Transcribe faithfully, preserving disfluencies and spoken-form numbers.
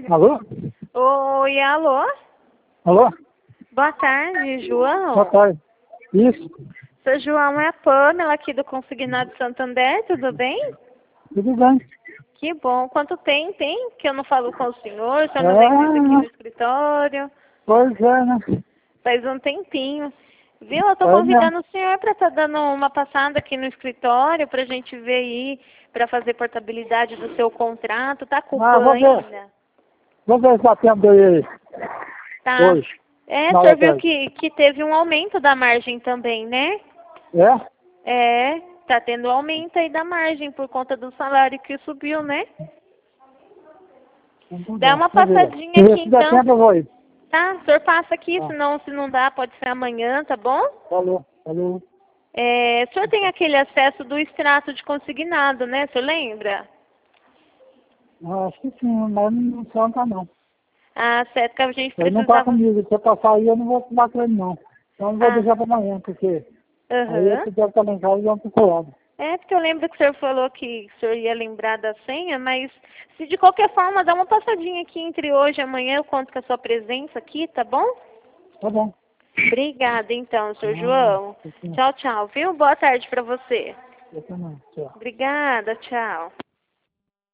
Alô? Oi, alô? Alô? Boa tarde, João. Boa tarde. Isso, Sou João, é a Pamela aqui do Consignado Santander, tudo bem? tudo bem. Que bom. Quanto tempo, hein? Que eu não falo com o senhor, o senhor não É, vem mais aqui no escritório. pois é, né? Faz um tempinho. Viu? Eu tô É mesmo. convidando o senhor para estar dando uma passada aqui no escritório pra gente ver aí, para fazer portabilidade do seu contrato. Tá com o Ah, P A vou N ver. ainda? Vou ver se atendo aí Tá. hoje, É, o na senhor hora viu tarde. que, que teve um aumento da margem também, né? É? É, tá tendo aumento aí da margem por conta do salário que subiu, né? Então, Dá uma vou ver. passadinha Se aqui se der então, tempo, eu vou ir. tá? O senhor passa aqui, Ah, senão se não dá, pode ser amanhã, tá bom? falou, falou. É, o senhor tem aquele acesso do extrato de consignado, né? O senhor lembra? Ah, acho que sim, mas não conta não. Ah, certo, que a gente Ele não tá precisava... comigo. Se eu passar aí, eu não vou falar com ele, não. Então, eu vou Ah, deixar para amanhã, porque aí eu aham. deve estar lá em casa e vão procurar. É, porque eu lembro que o senhor falou que o senhor ia lembrar da senha, mas se de qualquer forma dá uma passadinha aqui entre hoje e amanhã, eu conto com a sua presença aqui, tá bom? Tá bom. Obrigada, então, senhor Ah, João. eu também. Tchau, tchau, viu? Boa tarde para você. Eu também. Tchau. Obrigada, tchau.